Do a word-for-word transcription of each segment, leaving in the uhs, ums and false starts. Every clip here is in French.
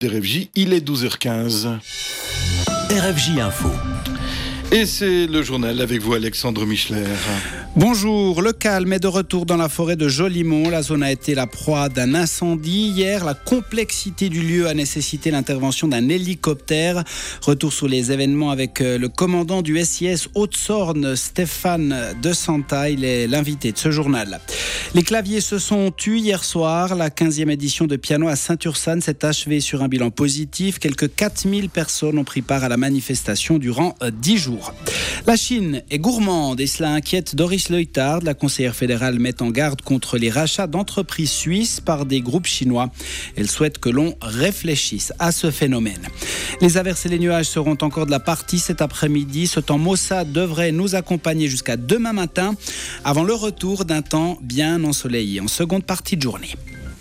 R F J, il est douze heures quinze. R F J Info. Et c'est le journal avec vous, Alexandre Michler. Bonjour, le calme est de retour dans la forêt de Jolimont. La zone a été la proie d'un incendie. Hier, la complexité du lieu a nécessité l'intervention d'un hélicoptère. Retour sur les événements avec le commandant du S I S Haute-Sorne, Stéphane de Santa. Il est l'invité de ce journal. Les claviers se sont tus hier soir. La quinzième édition de Piano à Saint-Ursanne s'est achevée sur un bilan positif. Quelques quatre mille personnes ont pris part à la manifestation durant dix jours. La Chine est gourmande et cela inquiète Doris Leuthard. La conseillère fédérale met en garde contre les rachats d'entreprises suisses par des groupes chinois. Elle souhaite que l'on réfléchisse à ce phénomène. Les averses et les nuages seront encore de la partie cet après-midi. Ce temps maussade devrait nous accompagner jusqu'à demain matin avant le retour d'un temps bien ensoleillé en seconde partie de journée.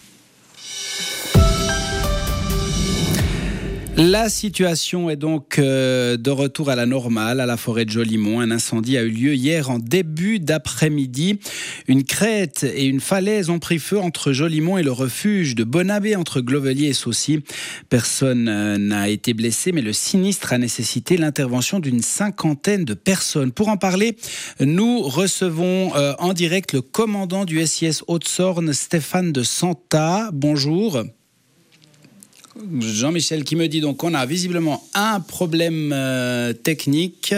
La situation est donc euh, de retour à la normale à la forêt de Jolimont. Un incendie a eu lieu hier en début d'après-midi. Une crête et une falaise ont pris feu entre Jolimont et le refuge de Bonabé entre Glovelier et Saucy. Personne euh, n'a été blessé, mais le sinistre a nécessité l'intervention d'une cinquantaine de personnes. Pour en parler, nous recevons euh, en direct le commandant du S I S Haute-Sorne, Stéphane de Santa. Bonjour. Jean-Michel qui me dit donc qu'on a visiblement un problème euh, technique.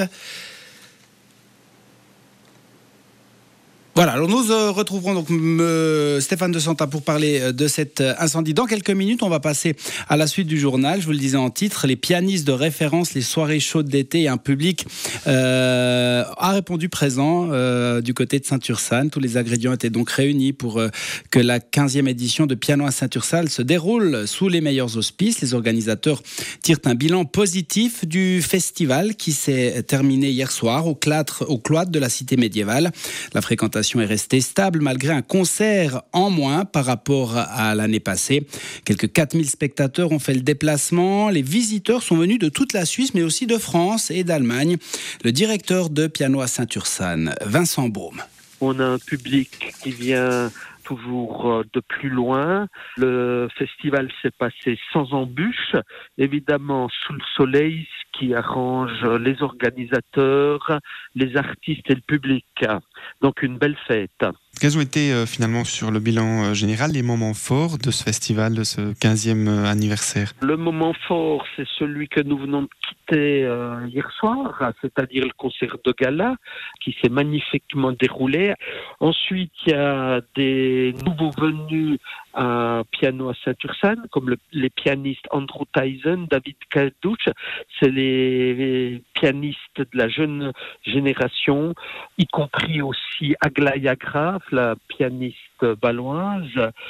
Voilà, alors nous euh, retrouverons donc euh, Stéphane de Santa pour parler de cet incendie. Dans quelques minutes, on va passer à la suite du journal. Je vous le disais en titre, les pianistes de référence, les soirées chaudes d'été et un public euh, a répondu présent euh, du côté de Saint-Ursanne. Tous les ingrédients étaient donc réunis pour euh, que la quinzième édition de Piano à Saint-Ursanne se déroule sous les meilleurs auspices. Les organisateurs tirent un bilan positif du festival qui s'est terminé hier soir au cloître, au cloître de la cité médiévale. La fréquentation est restée stable malgré un concert en moins par rapport à l'année passée. Quelques quatre mille spectateurs ont fait le déplacement. Les visiteurs sont venus de toute la Suisse, mais aussi de France et d'Allemagne. Le directeur de Piano à Saint-Ursanne, Vincent Baume. On a un public qui vient toujours de plus loin. Le festival s'est passé sans embûches, évidemment sous le soleil, ce qui arrange les organisateurs, les artistes et le public. Donc une belle fête. Quels ont été euh, finalement sur le bilan euh, général les moments forts de ce festival, de ce quinzième euh, anniversaire? Le moment fort, c'est celui que nous venons de quitter euh, hier soir, c'est-à-dire le concert de gala qui s'est magnifiquement déroulé. Ensuite, il y a des nouveaux venus à Piano à Saint-Ursanne, comme le, les pianistes Andrew Tyson, David Kaldouch. C'est les, les pianistes de la jeune génération, y compris aussi Aglaya Graf, la pianiste baloise,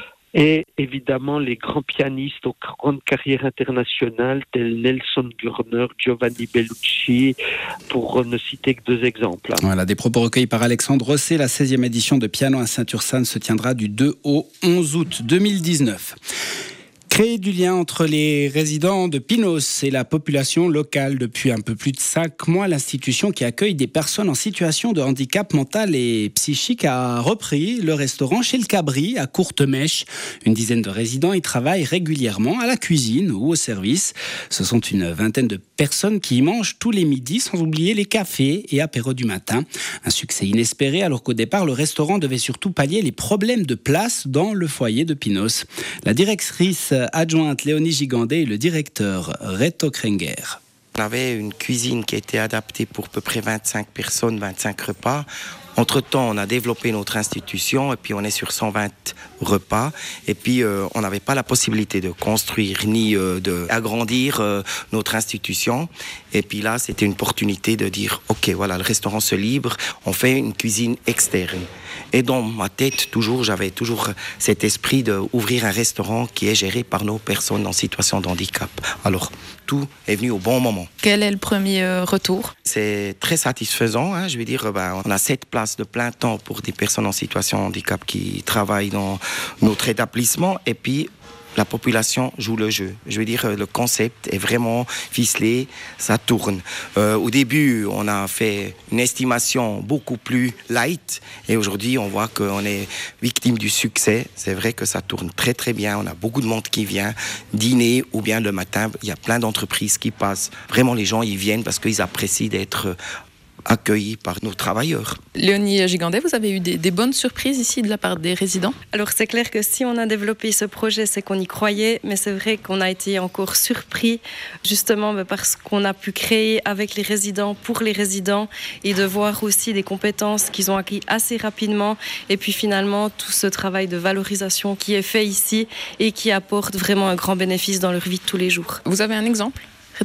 et évidemment les grands pianistes aux grandes carrières internationales tels Nelson Gurner, Giovanni Bellucci, pour ne citer que deux exemples. Voilà, des propos recueillis par Alexandre Rosset. La seizième édition de Piano à Saint-Ursanne se tiendra du deux au onze août deux mille dix-neuf. Créer du lien entre les résidents de Pinos et la population locale. Depuis un peu plus de cinq mois, l'institution qui accueille des personnes en situation de handicap mental et psychique a repris le restaurant chez le Cabri à Courtemêche. Une dizaine de résidents y travaillent régulièrement à la cuisine ou au service. Ce sont une vingtaine de personnes qui y mangent tous les midis, sans oublier les cafés et apéros du matin. Un succès inespéré alors qu'au départ, le restaurant devait surtout pallier les problèmes de place dans le foyer de Pinos. La directrice adjointe Léonie Gigandet et le directeur Reto Krenger. On avait une cuisine qui était adaptée pour à peu près vingt-cinq personnes, vingt-cinq repas. Entre-temps, on a développé notre institution et puis on est sur cent vingt repas. Et puis, euh, on n'avait pas la possibilité de construire ni euh, d'agrandir euh, notre institution. Et puis là, c'était une opportunité de dire, OK, voilà, le restaurant se libre, on fait une cuisine externe. Et dans ma tête, toujours, j'avais toujours cet esprit d'ouvrir un restaurant qui est géré par nos personnes en situation de handicap. Alors, tout est venu au bon moment. Quel est le premier euh, retour? C'est très satisfaisant. Hein, je veux dire, ben, on a sept places de plein temps pour des personnes en situation de handicap qui travaillent dans notre établissement. Et puis, la population joue le jeu. Je veux dire, le concept est vraiment ficelé, ça tourne. Euh, au début, on a fait une estimation beaucoup plus light et aujourd'hui, on voit qu'on est victime du succès. C'est vrai que ça tourne très très bien. On a beaucoup de monde qui vient dîner ou bien le matin, il y a plein d'entreprises qui passent. Vraiment, les gens, ils viennent parce qu'ils apprécient d'être accueillis par nos travailleurs. Léonie Gigandet, vous avez eu des, des bonnes surprises ici de la part des résidents? Alors c'est clair que si on a développé ce projet, c'est qu'on y croyait, mais c'est vrai qu'on a été encore surpris justement parce qu'on a pu créer avec les résidents, pour les résidents, et de voir aussi des compétences qu'ils ont acquis assez rapidement, et puis finalement tout ce travail de valorisation qui est fait ici et qui apporte vraiment un grand bénéfice dans leur vie de tous les jours. Vous avez un exemple ?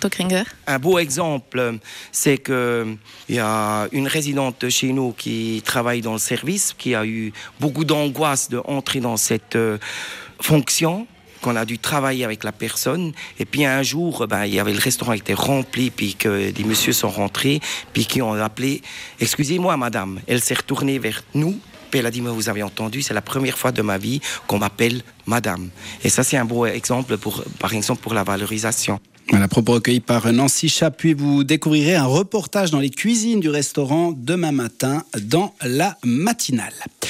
Un beau exemple, c'est qu'il y a une résidente chez nous qui travaille dans le service, qui a eu beaucoup d'angoisse d'entrer dans cette euh, fonction, qu'on a dû travailler avec la personne. Et puis un jour, ben, il y avait le restaurant qui était rempli, puis que des messieurs sont rentrés, puis qui ont appelé « Excusez-moi, madame ». Elle s'est retournée vers nous. Puis elle a dit, mais vous avez entendu, c'est la première fois de ma vie qu'on m'appelle madame. Et ça, c'est un beau exemple, pour, par exemple, pour la valorisation. Voilà, propos recueillis par Nancy Chapuis. Vous découvrirez un reportage dans les cuisines du restaurant demain matin dans la matinale.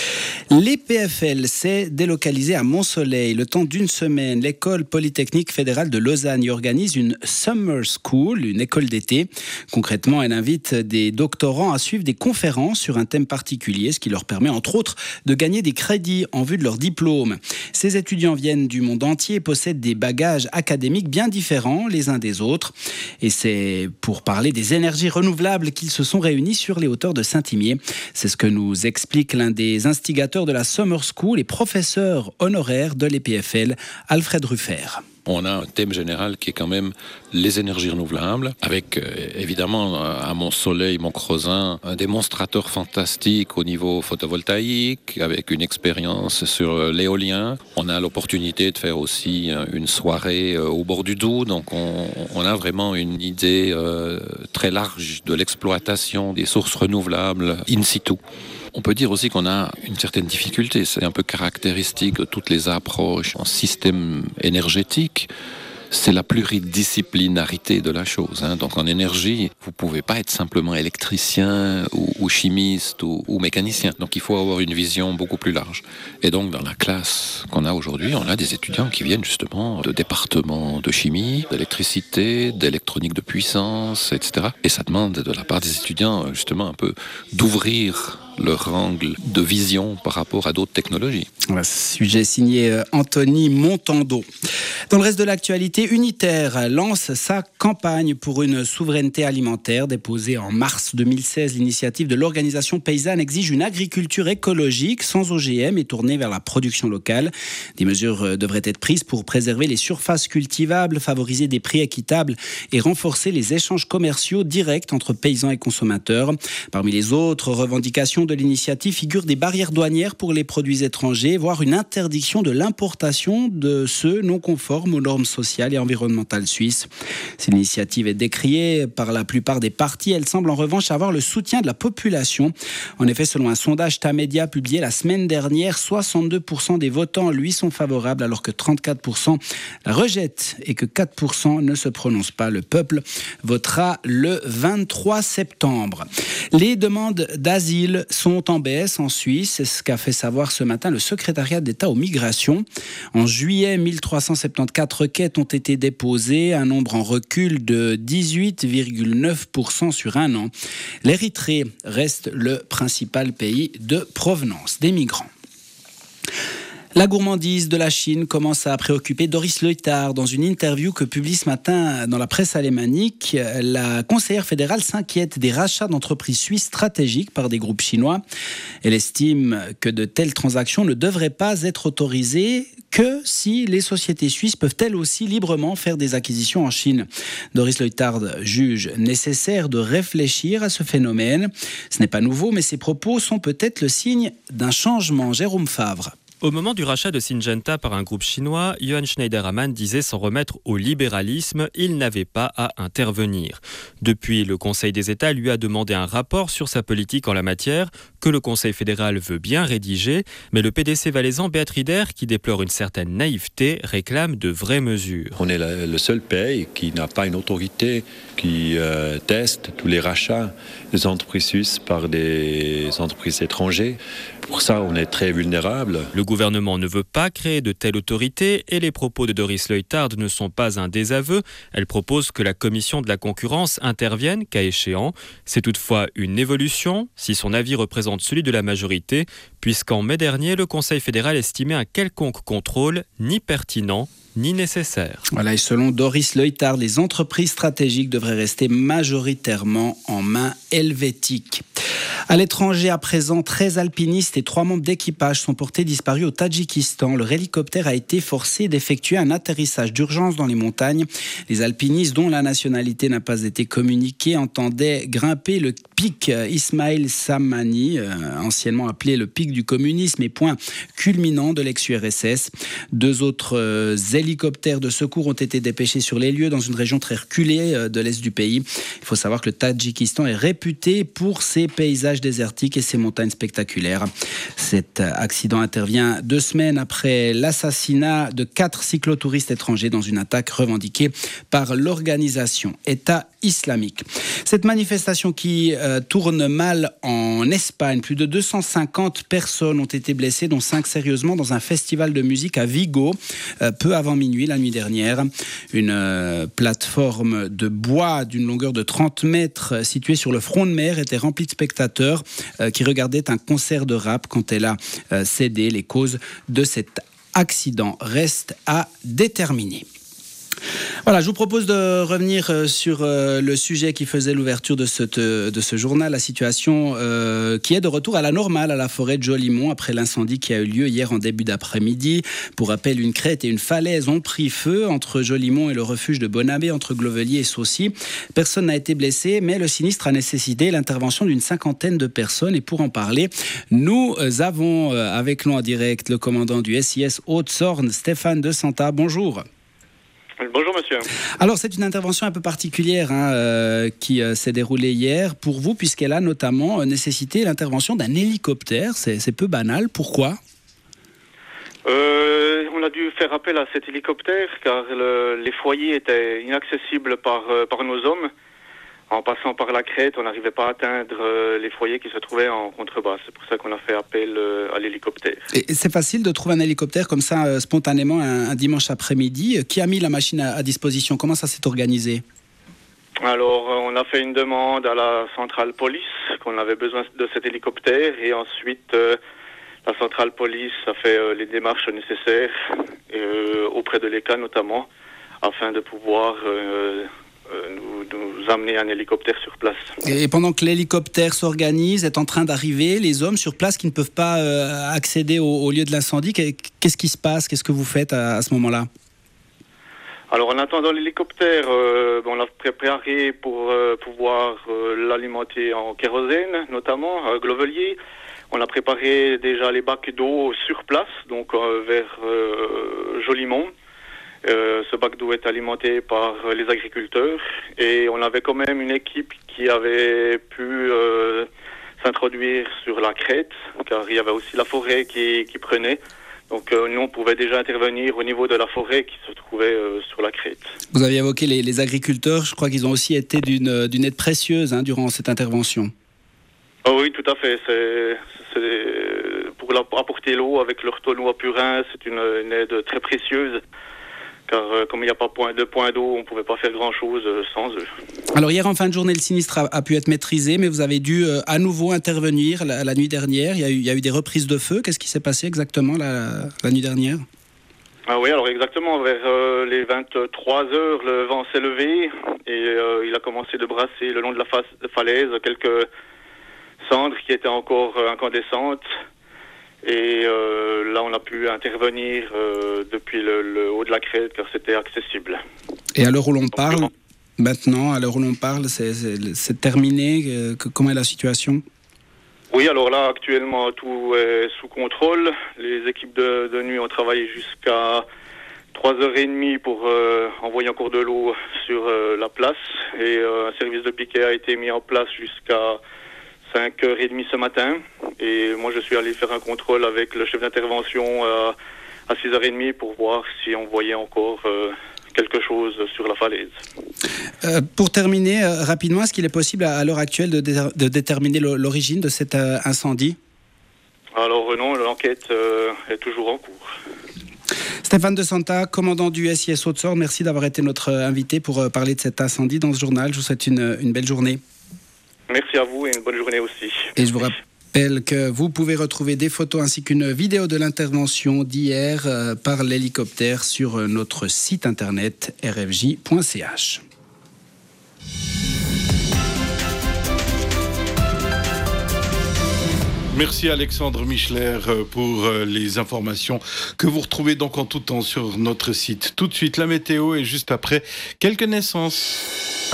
L'E P F L s'est délocalisé à Mont-Soleil. Le temps d'une semaine, l'école polytechnique fédérale de Lausanne y organise une Summer School, une école d'été. Concrètement, elle invite des doctorants à suivre des conférences sur un thème particulier, ce qui leur permet entre autres de gagner des crédits en vue de leur diplôme. Ces étudiants viennent du monde entier et possèdent des bagages académiques bien différents les uns des autres. Et c'est pour parler des énergies renouvelables qu'ils se sont réunis sur les hauteurs de Saint-Imier. C'est ce que nous explique l'un des instigateurs de la Summer School et professeur honoraire de l'E P F L, Alfred Ruffert. On a un thème général qui est quand même les énergies renouvelables, avec euh, évidemment à Mont-Soleil, Mont-Crozin, un démonstrateur fantastique au niveau photovoltaïque, avec une expérience sur l'éolien. On a l'opportunité de faire aussi une soirée euh, au bord du Doubs, donc on, on a vraiment une idée euh, très large de l'exploitation des sources renouvelables in situ. On peut dire aussi qu'on a une certaine difficulté, c'est un peu caractéristique de toutes les approches en système énergétique, c'est la pluridisciplinarité de la chose. Hein. Donc en énergie, vous ne pouvez pas être simplement électricien ou, ou chimiste ou, ou mécanicien. Donc il faut avoir une vision beaucoup plus large. Et donc dans la classe qu'on a aujourd'hui, on a des étudiants qui viennent justement de départements de chimie, d'électricité, d'électronique de puissance, et cetera. Et ça demande de la part des étudiants justement un peu d'ouvrir leur angle de vision par rapport à d'autres technologies. Voilà, sujet signé Anthony Montando. Dans le reste de l'actualité, Unitaire lance sa campagne pour une souveraineté alimentaire. Déposée en mars deux mille seize, l'initiative de l'organisation paysanne exige une agriculture écologique, sans O G M et tournée vers la production locale. Des mesures devraient être prises pour préserver les surfaces cultivables, favoriser des prix équitables et renforcer les échanges commerciaux directs entre paysans et consommateurs. Parmi les autres revendications de l'initiative figurent des barrières douanières pour les produits étrangers, voire une interdiction de l'importation de ceux non conformes aux normes sociales et environnementales suisses. Si l'initiative est décriée par la plupart des partis, elle semble en revanche avoir le soutien de la population. En effet, selon un sondage Tamedia publié la semaine dernière, soixante-deux pour cent des votants lui sont favorables, alors que trente-quatre pour cent la rejettent et que quatre pour cent ne se prononcent pas. Le peuple votera le vingt-trois septembre. Les demandes d'asile sont en baisse en Suisse, c'est ce qu'a fait savoir ce matin le secrétariat d'État aux migrations. En juillet, mille trois cent soixante-quatorze requêtes ont été déposées, un nombre en recul de dix-huit virgule neuf pour cent sur un an. L'Érythrée reste le principal pays de provenance des migrants. La gourmandise de la Chine commence à préoccuper Doris Leuthard. Dans une interview que publie ce matin dans la presse alémanique, la conseillère fédérale s'inquiète des rachats d'entreprises suisses stratégiques par des groupes chinois. Elle estime que de telles transactions ne devraient pas être autorisées que si les sociétés suisses peuvent elles aussi librement faire des acquisitions en Chine. Doris Leuthard juge nécessaire de réfléchir à ce phénomène. Ce n'est pas nouveau, mais ces propos sont peut-être le signe d'un changement. Jérôme Favre. Au moment du rachat de Syngenta par un groupe chinois, Johann Schneider-Ammann disait s'en remettre au libéralisme. Il n'avait pas à intervenir. Depuis, le Conseil des États lui a demandé un rapport sur sa politique en la matière, que le Conseil fédéral veut bien rédiger, mais le P D C valaisan Beat Rieder, qui déplore une certaine naïveté, réclame de vraies mesures. On est le seul pays qui n'a pas une autorité qui euh, teste tous les rachats des entreprises suisses par des entreprises étrangères. Pour ça, on est très vulnérable. Le gouvernement ne veut pas créer de telle autorité et les propos de Doris Leuthard ne sont pas un désaveu. Elle propose que la commission de la concurrence intervienne, cas échéant. C'est toutefois une évolution, si son avis représente celui de la majorité, puisqu'en mai dernier, le Conseil fédéral estimait un quelconque contrôle ni pertinent ni nécessaire. Voilà, et selon Doris Leuthard, les entreprises stratégiques devraient rester majoritairement en main helvétique. À l'étranger, à présent, treize alpinistes et trois membres d'équipage sont portés disparus au Tadjikistan. Leur hélicoptère a été forcé d'effectuer un atterrissage d'urgence dans les montagnes. Les alpinistes, dont la nationalité n'a pas été communiquée, entendaient grimper le pic Ismail Samani, euh, anciennement appelé le pic du communisme et point culminant de l'ex-U R S S. Deux autres euh, hélicoptères de secours ont été dépêchés sur les lieux dans une région très reculée euh, de l'est du pays. Il faut savoir que le Tadjikistan est réputé pour ses paysages désertiques et ses montagnes spectaculaires. Cet accident intervient deux semaines après l'assassinat de quatre cyclotouristes étrangers dans une attaque revendiquée par l'organisation État islamique. Cette manifestation qui euh, tourne mal en Espagne, plus de deux cent cinquante personnes ont été blessées, dont cinq sérieusement, dans un festival de musique à Vigo, euh, peu avant minuit la nuit dernière. Une euh, plateforme de bois d'une longueur de trente mètres située sur le front de mer était remplie de spectateurs euh, qui regardaient un concert de rap quand elle a euh, cédé. Les causes de cet accident restent à déterminer. Voilà, je vous propose de revenir sur le sujet qui faisait l'ouverture de ce, de ce journal, la situation euh, qui est de retour à la normale à la forêt de Jolimont après l'incendie qui a eu lieu hier en début d'après-midi. Pour rappel, une crête et une falaise ont pris feu entre Jolimont et le refuge de Bonabé, entre Glovelier et Saucy. Personne n'a été blessé, mais le sinistre a nécessité l'intervention d'une cinquantaine de personnes. Et pour en parler, nous avons avec nous en direct le commandant du S I S Haute-Sorne, Stéphane De Santa. Bonjour. Bonjour monsieur. Alors c'est une intervention un peu particulière hein, euh, qui euh, s'est déroulée hier pour vous, puisqu'elle a notamment euh, nécessité l'intervention d'un hélicoptère. C'est, c'est peu banal. Pourquoi ? euh, On a dû faire appel à cet hélicoptère car le, les foyers étaient inaccessibles par, euh, par nos hommes. En passant par la crête, on n'arrivait pas à atteindre euh, les foyers qui se trouvaient en contrebas. C'est pour ça qu'on a fait appel euh, à l'hélicoptère. Et c'est facile de trouver un hélicoptère comme ça, euh, spontanément, un, un dimanche après-midi. Qui a mis la machine à, à disposition ? Comment ça s'est organisé ? Alors, euh, on a fait une demande à la centrale police, qu'on avait besoin de cet hélicoptère. Et ensuite, euh, la centrale police a fait euh, les démarches nécessaires, euh, auprès de l'E C A notamment, afin de pouvoir... Euh, Euh, nous, nous amener un hélicoptère sur place. Et pendant que l'hélicoptère s'organise, est en train d'arriver, les hommes sur place qui ne peuvent pas euh, accéder au, au lieu de l'incendie, qu'est-ce qui se passe ? Qu'est-ce que vous faites à, à ce moment-là ? Alors en attendant l'hélicoptère, euh, on l'a préparé pour euh, pouvoir euh, l'alimenter en kérosène, notamment à Glovelier. On a préparé déjà les bacs d'eau sur place, donc euh, vers euh, Jolimont. Euh, ce bac d'eau est alimenté par euh, les agriculteurs et on avait quand même une équipe qui avait pu euh, s'introduire sur la crête car il y avait aussi la forêt qui, qui prenait. Donc euh, nous on pouvait déjà intervenir au niveau de la forêt qui se trouvait euh, sur la crête. Vous avez évoqué les, les agriculteurs, je crois qu'ils ont aussi été d'une, d'une aide précieuse hein, durant cette intervention. Oh oui, tout à fait. C'est, c'est, pour apporter l'eau avec leur tonneau à purin, c'est une, une aide très précieuse. Car euh, comme il n'y a pas point, de point d'eau, on ne pouvait pas faire grand-chose euh, sans eux. Alors hier en fin de journée, le sinistre a, a pu être maîtrisé, mais vous avez dû euh, à nouveau intervenir la, la nuit dernière. Il y, a eu, il y a eu des reprises de feu. Qu'est-ce qui s'est passé exactement la, la nuit dernière ? Ah oui, alors exactement, vers euh, les vingt-trois heures, le vent s'est levé et euh, il a commencé de brasser le long de la face, de falaise quelques cendres qui étaient encore euh, incandescentes. Et euh, là, on a pu intervenir euh, depuis le, le haut de la crête, car c'était accessible. Et à l'heure où l'on parle, maintenant, à l'heure où l'on parle, c'est, c'est, c'est terminé. Euh, comment est la situation ? Oui, alors là, actuellement, tout est sous contrôle. Les équipes de, de nuit ont travaillé jusqu'à trois heures trente pour euh, envoyer encore de l'eau sur euh, la place. Et euh, un service de piquet a été mis en place jusqu'à cinq heures trente ce matin. Et moi, je suis allé faire un contrôle avec le chef d'intervention euh, à six heures trente pour voir si on voyait encore euh, quelque chose sur la falaise. Euh, pour terminer euh, rapidement, est-ce qu'il est possible à, à l'heure actuelle de, dé- de déterminer l'origine de cet euh, incendie ? Alors euh, non, l'enquête euh, est toujours en cours. Stéphane De Santa, commandant du S I S Haute-Sorgue, merci d'avoir été notre invité pour euh, parler de cet incendie dans ce journal. Je vous souhaite une, une belle journée. Merci à vous et une bonne journée aussi. Et je vous rappelle que vous pouvez retrouver des photos ainsi qu'une vidéo de l'intervention d'hier euh, par l'hélicoptère sur euh, notre site internet r f j point c h. Merci Alexandre Michler pour les informations que vous retrouvez donc en tout temps sur notre site. Tout de suite la météo et juste après quelques naissances.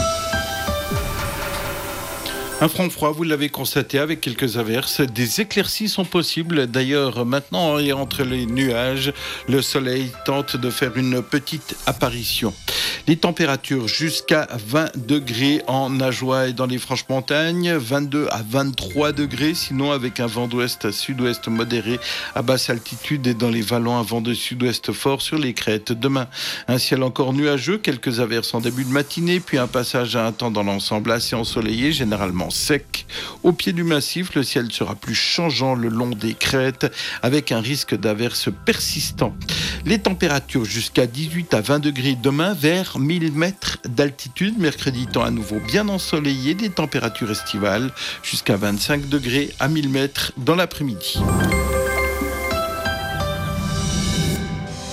Un front froid, vous l'avez constaté, avec quelques averses. Des éclaircies sont possibles. D'ailleurs, maintenant, et entre les nuages, le soleil tente de faire une petite apparition. Les températures jusqu'à vingt degrés en Ajoie et dans les Franches-Montagnes, vingt-deux à vingt-trois degrés, sinon avec un vent d'ouest à sud-ouest modéré à basse altitude et dans les vallons un vent de sud-ouest fort sur les crêtes. Demain, un ciel encore nuageux, quelques averses en début de matinée, puis un passage à un temps dans l'ensemble assez ensoleillé, généralement sec. Au pied du massif, le ciel sera plus changeant le long des crêtes avec un risque d'averses persistant. Les températures jusqu'à dix-huit à vingt degrés demain vers mille mètres d'altitude. Mercredi, temps à nouveau bien ensoleillé, des températures estivales jusqu'à vingt-cinq degrés à mille mètres dans l'après-midi.